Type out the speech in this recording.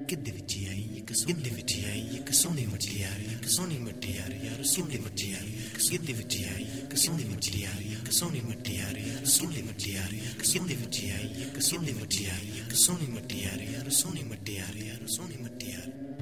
ਕਿੱਦੇ ਵਿੱਚ ਆਈ ਇੱਕ ਕਿੱਦੇ ਵਿੱਚ ਆਈ ਇੱਕ ਸੋਹਣੀ ਮਟਿਆਰ ਇੱਕ ਸੋਹਣੀ ਮਟਿਆਰ ਯਾਰ ਸੋਹਣੀ ਮਟਿਆਰ ਕਿੱਦੇ ਵਿੱਚ ਆਈ ਇੱਕ ਸੋਹਣੀ ਮਟਿਆਰ ਇੱਕ ਸੋਹਣੀ ਮਟਿਆਰ ਯਾਰ ਸੋਹਣੀ ਮਟਿਆਰ ਕਿੱਦੇ ਵਿੱਚ ਆਈ ਇੱਕ ਸੋਹਣੀ ਮਟਿਆਰ ਇੱਕ ਸੋਹਣੀ ਮਟਿਆਰ ਯਾਰ ਸੋਹਣੀ ਮਟਿਆਰ ਯਾਰ ਸੋਹਣੀ ਮਟਿਆਰ